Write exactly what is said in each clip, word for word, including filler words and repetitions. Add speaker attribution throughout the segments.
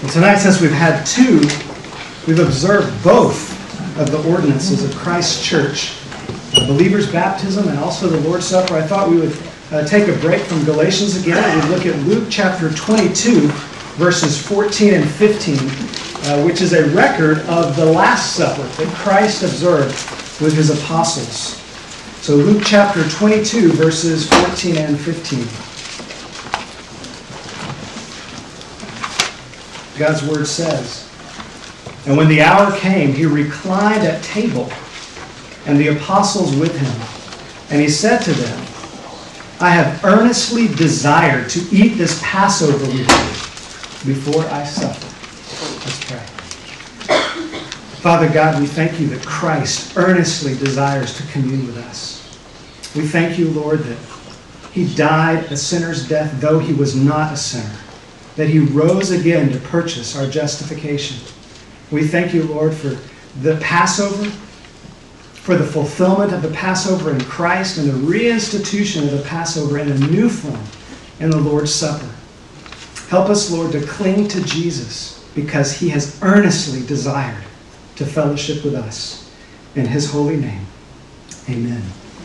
Speaker 1: And tonight, since we've had two, we've observed both of the ordinances of Christ's church, the believer's baptism and also the Lord's Supper. I thought we would uh, take a break from Galatians again and we'd look at Luke chapter twenty-two, verses fourteen and fifteen, uh, which is a record of the Last Supper that Christ observed with his apostles. So Luke chapter twenty-two, verses fourteen and fifteen. God's word says, "And when the hour came, he reclined at table, and the apostles with him. And he said to them, I have earnestly desired to eat this Passover with you before I suffer." Let's pray. Father God, we thank you that Christ earnestly desires to commune with us. We thank you, Lord, that he died a sinner's death, though he was not a sinner, that he rose again to purchase our justification. We thank you, Lord, for the Passover, for the fulfillment of the Passover in Christ and the reinstitution of the Passover in a new form in the Lord's Supper. Help us, Lord, to cling to Jesus because he has earnestly desired to fellowship with us. In his holy name, amen.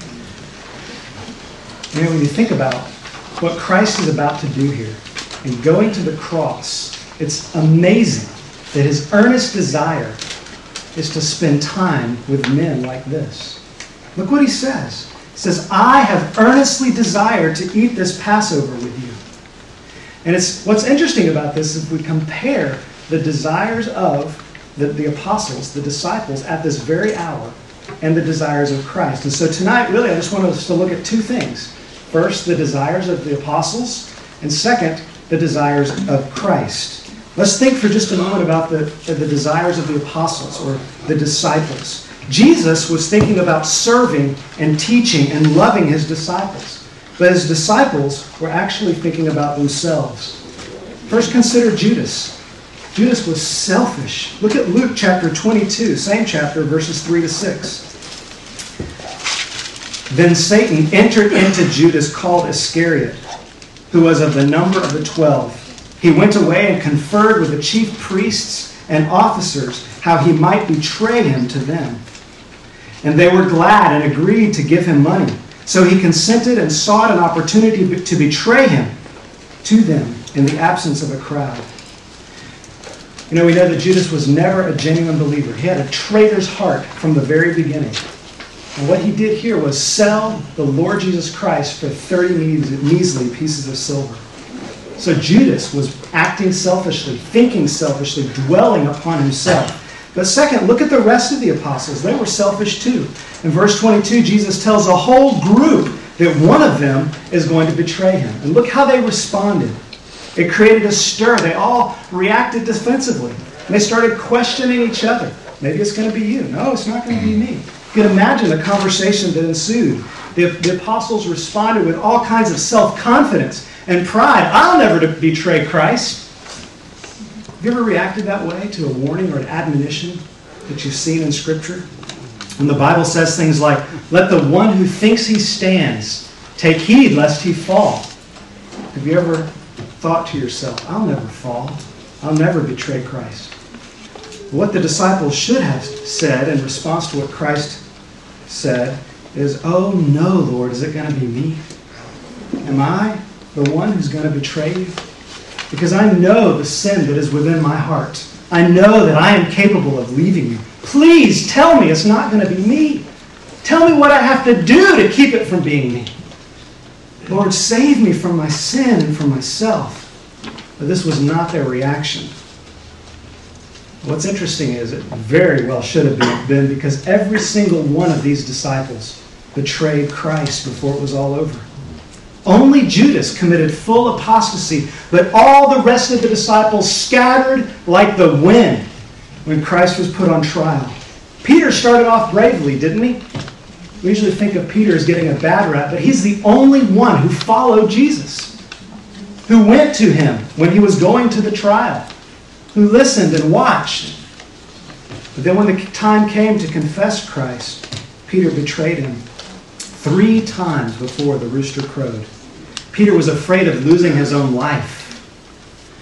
Speaker 1: You know, when you think about what Christ is about to do here and going to the cross, it's amazing that his earnest desire is to spend time with men like this. Look what he says. He says, I have earnestly desired to eat this Passover with you. And it's what's interesting about this is if we compare the desires of the, the apostles, the disciples at this very hour, and the desires of Christ. And so tonight, really, I just want us to look at two things. First, the desires of the apostles, and second, the desires of Christ. Let's think for just a moment about the, the desires of the apostles or the disciples. Jesus was thinking about serving and teaching and loving his disciples. But his disciples were actually thinking about themselves. First, consider Judas. Judas was selfish. Look at Luke chapter twenty-two, same chapter, verses three to six. Then Satan entered into Judas called Iscariot, who was of the number of the twelve. He went away and conferred with the chief priests and officers how he might betray him to them. And they were glad and agreed to give him money. So he consented and sought an opportunity to betray him to them in the absence of a crowd. You know, we know that Judas was never a genuine believer. He had a traitor's heart from the very beginning. And what he did here was sell the Lord Jesus Christ for thirty measly pieces of silver. So Judas was acting selfishly, thinking selfishly, dwelling upon himself. But second, look at the rest of the apostles. They were selfish too. In verse twenty-two, Jesus tells a whole group that one of them is going to betray him. And look how they responded. It created a stir. They all reacted defensively. And they started questioning each other. Maybe it's going to be you. No, it's not going to be me. You can imagine the conversation that ensued. The, the apostles responded with all kinds of self-confidence and pride. I'll never betray Christ. Have you ever reacted that way to a warning or an admonition that you've seen in Scripture? When the Bible says things like, let the one who thinks he stands take heed lest he fall. Have you ever thought to yourself, I'll never fall. I'll never betray Christ. What the disciples should have said in response to what Christ said is, oh no, Lord, is it going to be me? Am I the one who's going to betray you? Because I know the sin that is within my heart. I know that I am capable of leaving you. Please tell me it's not going to be me. Tell me what I have to do to keep it from being me. Lord, save me from my sin and from myself. But this was not their reaction. What's interesting is it very well should have been, because every single one of these disciples betrayed Christ before it was all over. Only Judas committed full apostasy, but all the rest of the disciples scattered like the wind when Christ was put on trial. Peter started off bravely, didn't he? We usually think of Peter as getting a bad rap, but he's the only one who followed Jesus, who went to him when he was going to the trial, who listened and watched. But then when the time came to confess Christ, Peter betrayed him three times before the rooster crowed. Peter was afraid of losing his own life.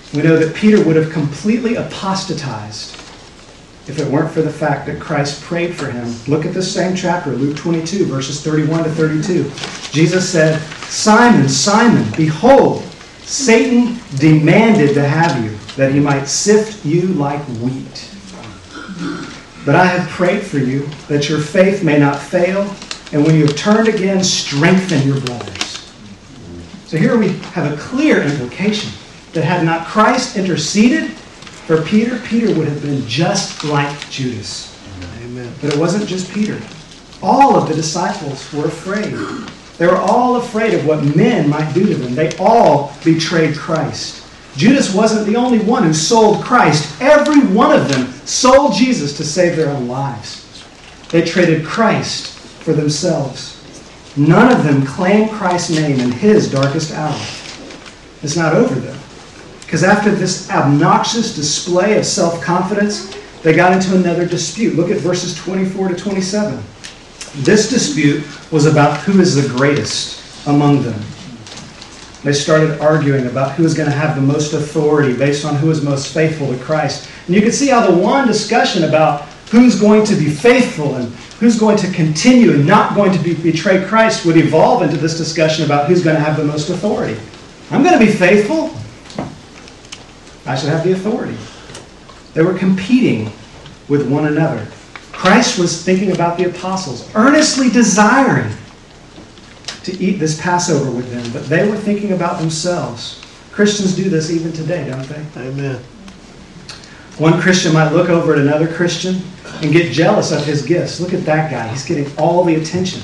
Speaker 1: We know that Peter would have completely apostatized if it weren't for the fact that Christ prayed for him. Look at this same chapter, Luke twenty-two, verses thirty-one to thirty-two. Jesus said, "Simon, Simon, behold, Satan demanded to have you, that he might sift you like wheat. But I have prayed for you, that your faith may not fail, and when you have turned again, strengthen your brothers." So here we have a clear implication that had not Christ interceded for Peter, Peter would have been just like Judas. Amen. But it wasn't just Peter. All of the disciples were afraid. They were all afraid of what men might do to them. They all betrayed Christ. Judas wasn't the only one who sold Christ. Every one of them sold Jesus to save their own lives. They traded Christ for themselves. None of them claimed Christ's name in his darkest hour. It's not over, though. Because after this obnoxious display of self-confidence, they got into another dispute. Look at verses twenty-four to twenty-seven. This dispute was about who is the greatest among them. They started arguing about who is going to have the most authority based on who is most faithful to Christ. And you can see how the one discussion about who's going to be faithful and who's going to continue and not going to be, betray Christ would evolve into this discussion about who's going to have the most authority. I'm going to be faithful. I should have the authority. They were competing with one another. Christ was thinking about the apostles, earnestly desiring to eat this Passover with them, but they were thinking about themselves. Christians do this even today, don't they?
Speaker 2: Amen.
Speaker 1: One Christian might look over at another Christian and get jealous of his gifts. Look at that guy. He's getting all the attention.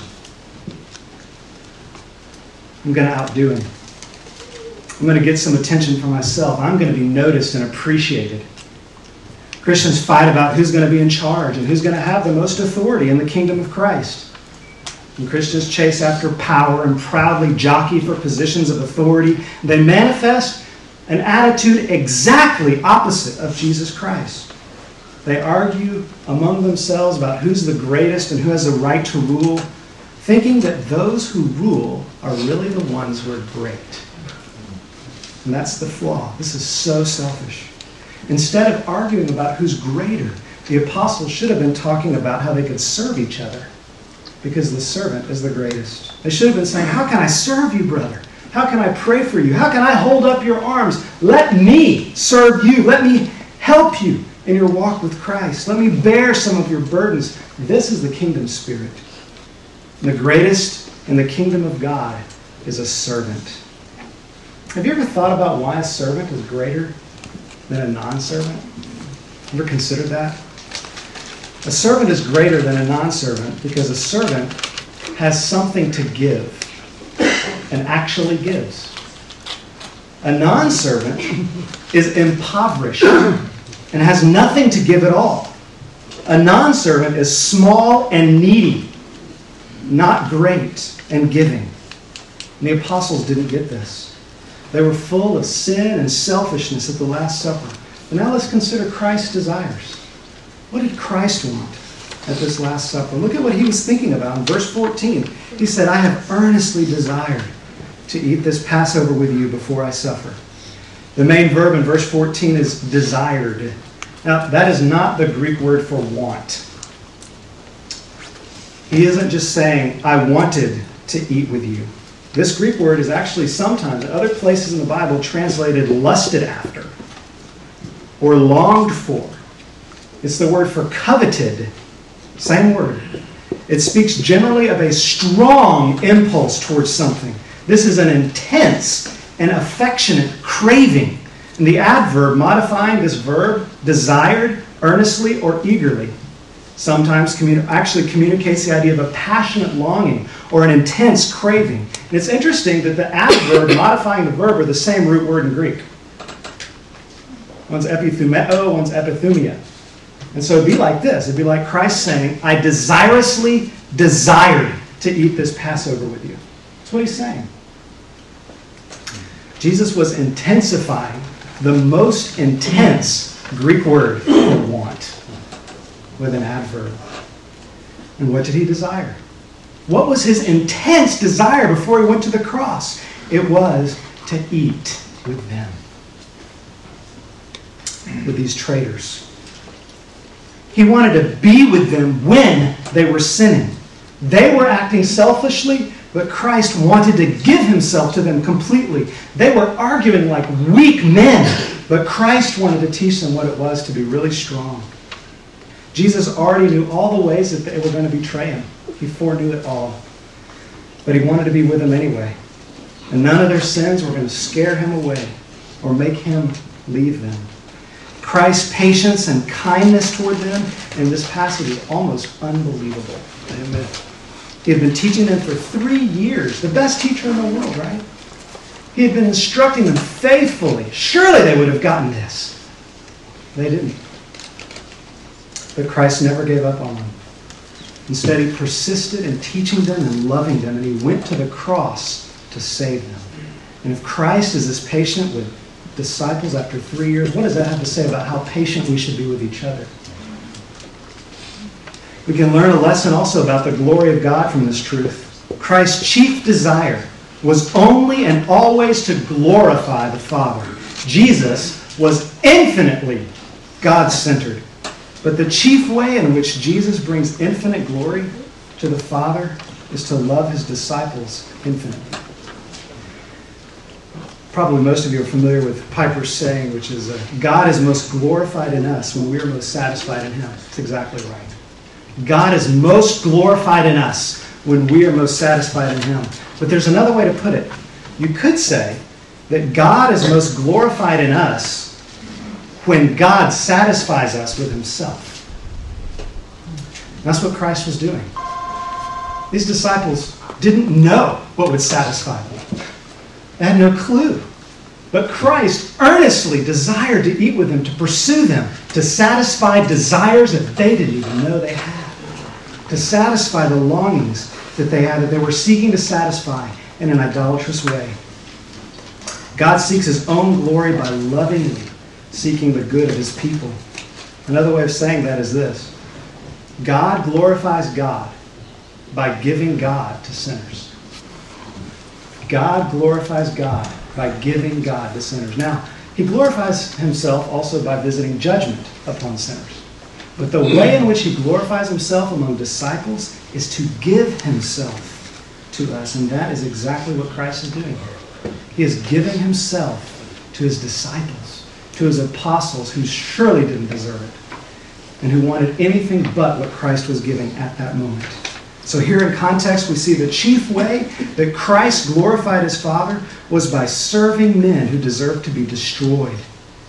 Speaker 1: I'm going to outdo him. I'm going to get some attention for myself. I'm going to be noticed and appreciated. Christians fight about who's going to be in charge and who's going to have the most authority in the kingdom of Christ. And Christians chase after power and proudly jockey for positions of authority. They manifest an attitude exactly opposite of Jesus Christ. They argue among themselves about who's the greatest and who has the right to rule, thinking that those who rule are really the ones who are great. And that's the flaw. This is so selfish. Instead of arguing about who's greater, the apostles should have been talking about how they could serve each other, because the servant is the greatest. They should have been saying, how can I serve you, brother? How can I pray for you? How can I hold up your arms? Let me serve you. Let me help you in your walk with Christ. Let me bear some of your burdens. This is the kingdom spirit. And the greatest in the kingdom of God is a servant. Have you ever thought about why a servant is greater than a non-servant? Ever considered that? A servant is greater than a non-servant because a servant has something to give and actually gives. A non-servant is impoverished and has nothing to give at all. A non-servant is small and needy, not great and giving. And the apostles didn't get this. They were full of sin and selfishness at the Last Supper. But now let's consider Christ's desires. What did Christ want at this Last Supper? Look at what he was thinking about in verse fourteen. He said, I have earnestly desired to eat this Passover with you before I suffer. The main verb in verse fourteen is desired. Now, that is not the Greek word for want. He isn't just saying, I wanted to eat with you. This Greek word is actually sometimes, in other places in the Bible, translated lusted after or longed for. It's the word for coveted. Same word. It speaks generally of a strong impulse towards something. This is an intense and affectionate craving. And the adverb modifying this verb, desired, earnestly, or eagerly, sometimes communi- actually communicates the idea of a passionate longing or an intense craving. And it's interesting that the adverb modifying the verb are the same root word in Greek. One's epithumeo, one's epithumia. And so it'd be like this. It'd be like Christ saying, I desirously desired to eat this Passover with you. That's what he's saying. Jesus was intensifying the most intense Greek word for want with an adverb. And what did he desire? What was his intense desire before he went to the cross? It was to eat with them. with these traitors. He wanted to be with them when they were sinning. They were acting selfishly, but Christ wanted to give himself to them completely. They were arguing like weak men, but Christ wanted to teach them what it was to be really strong. Jesus already knew all the ways that they were going to betray him. He foreknew it all. But he wanted to be with them anyway. And none of their sins were going to scare him away or make him leave them. Christ's patience and kindness toward them in this passage is almost unbelievable. Amen. He had been teaching them for three years. The best teacher in the world, right? He had been instructing them faithfully. Surely they would have gotten this. They didn't. But Christ never gave up on them. Instead, he persisted in teaching them and loving them, and he went to the cross to save them. And if Christ is this patient with disciples after three years, what does that have to say about how patient we should be with each other? We can learn a lesson also about the glory of God from this truth. Christ's chief desire was only and always to glorify the Father. Jesus was infinitely God-centered. But the chief way in which Jesus brings infinite glory to the Father is to love his disciples infinitely. Probably most of you are familiar with Piper's saying, which is, uh, God is most glorified in us when we are most satisfied in him. That's exactly right. God is most glorified in us when we are most satisfied in him. But there's another way to put it. You could say that God is most glorified in us when God satisfies us with himself. That's what Christ was doing. These disciples didn't know what would satisfy them. They had no clue. But Christ earnestly desired to eat with them, to pursue them, to satisfy desires that they didn't even know they had, to satisfy the longings that they had, that they were seeking to satisfy in an idolatrous way. God seeks his own glory by lovingly seeking the good of his people. Another way of saying that is this: God glorifies God by giving God to sinners. God glorifies God by giving God to sinners. Now, he glorifies himself also by visiting judgment upon sinners. But the way in which he glorifies himself among disciples is to give himself to us. And that is exactly what Christ is doing here. He is giving himself to his disciples, to his apostles who surely didn't deserve it, and who wanted anything but what Christ was giving at that moment. So here in context, we see the chief way that Christ glorified his Father was by serving men who deserved to be destroyed.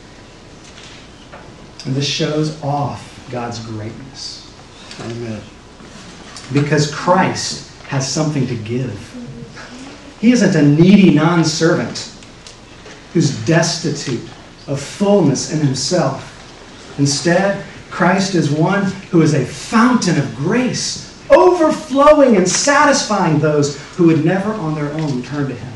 Speaker 1: And this shows off God's greatness. Amen. Because Christ has something to give. He isn't a needy non-servant who's destitute of fullness in himself. Instead, Christ is one who is a fountain of grace, overflowing and satisfying those who would never on their own turn to him.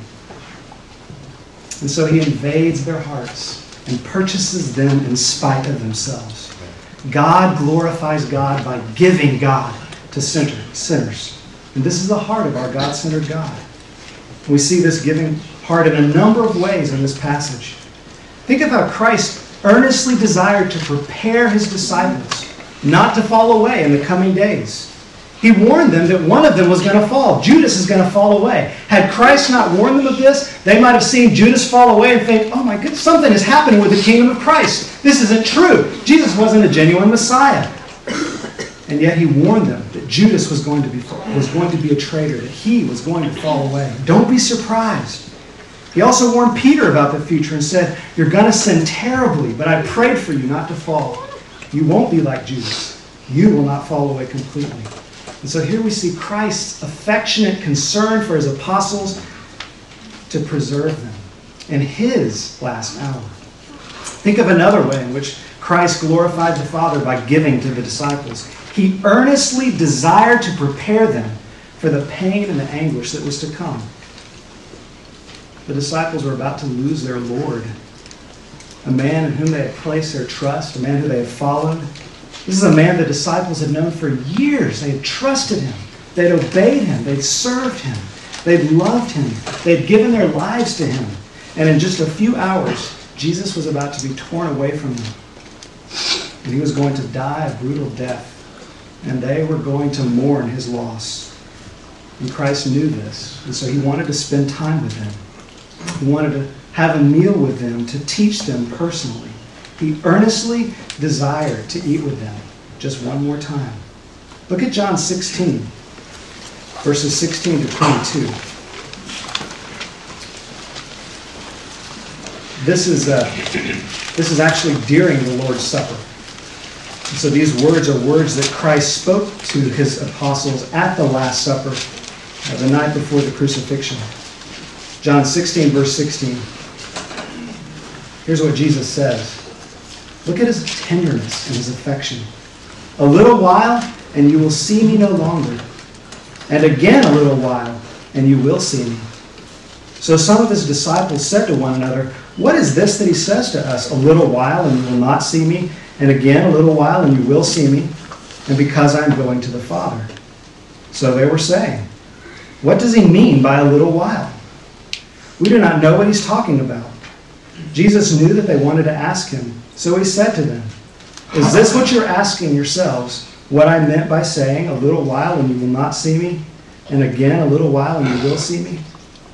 Speaker 1: And so he invades their hearts and purchases them in spite of themselves. God glorifies God by giving God to sinners. And this is the heart of our God-centered God. We see this giving heart in a number of ways in this passage. Think of how Christ earnestly desired to prepare his disciples not to fall away in the coming days. He warned them that one of them was going to fall. Judas is going to fall away. Had Christ not warned them of this, they might have seen Judas fall away and think, oh my goodness, something is happening with the kingdom of Christ. This isn't true. Jesus wasn't a genuine Messiah. And yet he warned them that Judas was going to be, was going to be a traitor, that he was going to fall away. Don't be surprised. He also warned Peter about the future and said, you're going to sin terribly, but I prayed for you not to fall. You won't be like Judas. You will not fall away completely. And so here we see Christ's affectionate concern for his apostles to preserve them in his last hour. Think of another way in which Christ glorified the Father by giving to the disciples. He earnestly desired to prepare them for the pain and the anguish that was to come. The disciples were about to lose their Lord, a man in whom they had placed their trust, a man who they had followed. This is a man the disciples had known for years. They had trusted him. They had obeyed him. They'd served him. They'd loved him. They'd given their lives to him. And in just a few hours, Jesus was about to be torn away from them. and he was going to die a brutal death, and they were going to mourn his loss. And Christ knew this, and so he wanted to spend time with them. He wanted to have a meal with them, to teach them personally. He earnestly desired to eat with them just one more time. Look at John sixteen, verses sixteen to twenty-two. This is, uh, this is actually during the Lord's Supper. And so these words are words that Christ spoke to his apostles at the Last Supper, uh, the night before the crucifixion. John sixteen, verse sixteen. Here's what Jesus says. Look at his tenderness and his affection. A little while, and you will see me no longer. And again a little while, and you will see me. So some of his disciples said to one another, what is this that he says to us? A little while, and you will not see me. And again a little while, and you will see me. And because I am going to the Father. So they were saying, what does he mean by a little while? We do not know what he's talking about. Jesus knew that they wanted to ask him. So he said to them, is this what you're asking yourselves? What I meant by saying, a little while and you will not see me, and again a little while and you will see me?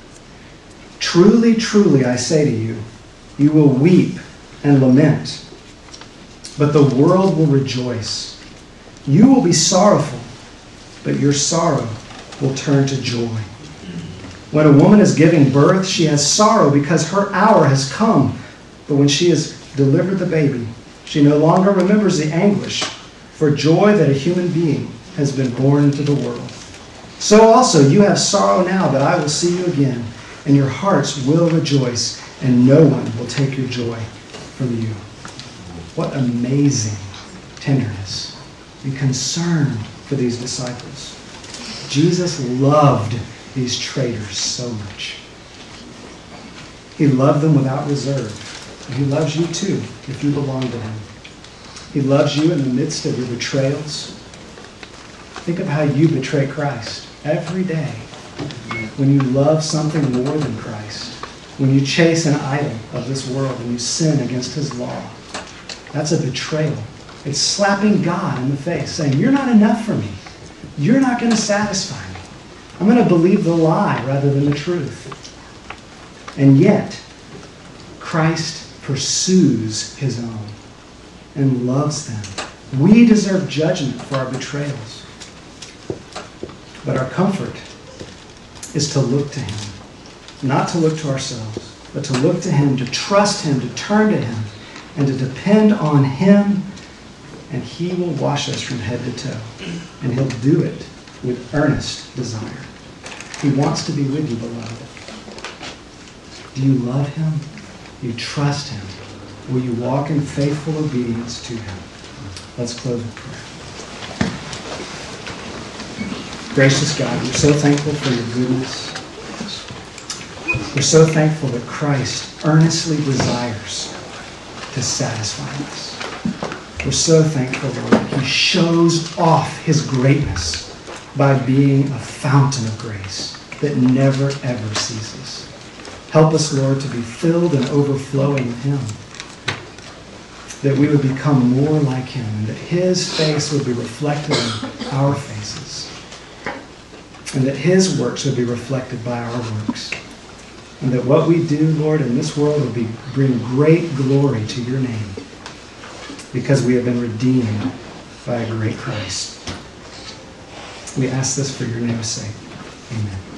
Speaker 1: Truly, truly, I say to you, you will weep and lament, but the world will rejoice. You will be sorrowful, but your sorrow will turn to joy. When a woman is giving birth, she has sorrow because her hour has come. But when she has delivered the baby, she no longer remembers the anguish for joy that a human being has been born into the world. So also you have sorrow now, but I will see you again, and your hearts will rejoice, and no one will take your joy from you. What amazing tenderness and concern for these disciples. Jesus loved these traitors so much. He loved them without reserve. And he loves you too if you belong to him. He loves you in the midst of your betrayals. Think of how you betray Christ every day. When you love something more than Christ. When you chase an idol of this world and you sin against his law. That's a betrayal. It's slapping God in the face, saying, you're not enough for me. You're not going to satisfy me. I'm going to believe the lie rather than the truth. And yet, Christ pursues his own and loves them. We deserve judgment for our betrayals. But our comfort is to look to him. Not to look to ourselves, but to look to him, to trust him, to turn to him, and to depend on him. And he will wash us from head to toe. And he'll do it with earnest desire. He wants to be with you, beloved. Do you love him? Do you trust him? Will you walk in faithful obedience to him? Let's close with prayer. Gracious God, we're so thankful for your goodness. We're so thankful that Christ earnestly desires to satisfy us. We're so thankful, Lord, that he shows off his greatness by being a fountain of grace that never, ever ceases. Help us, Lord, to be filled and overflowing with him, that we would become more like him, and that his face would be reflected in our faces, and that his works would be reflected by our works, and that what we do, Lord, in this world would be bring great glory to your name, because we have been redeemed by a great Christ. We ask this for your name's sake. Amen.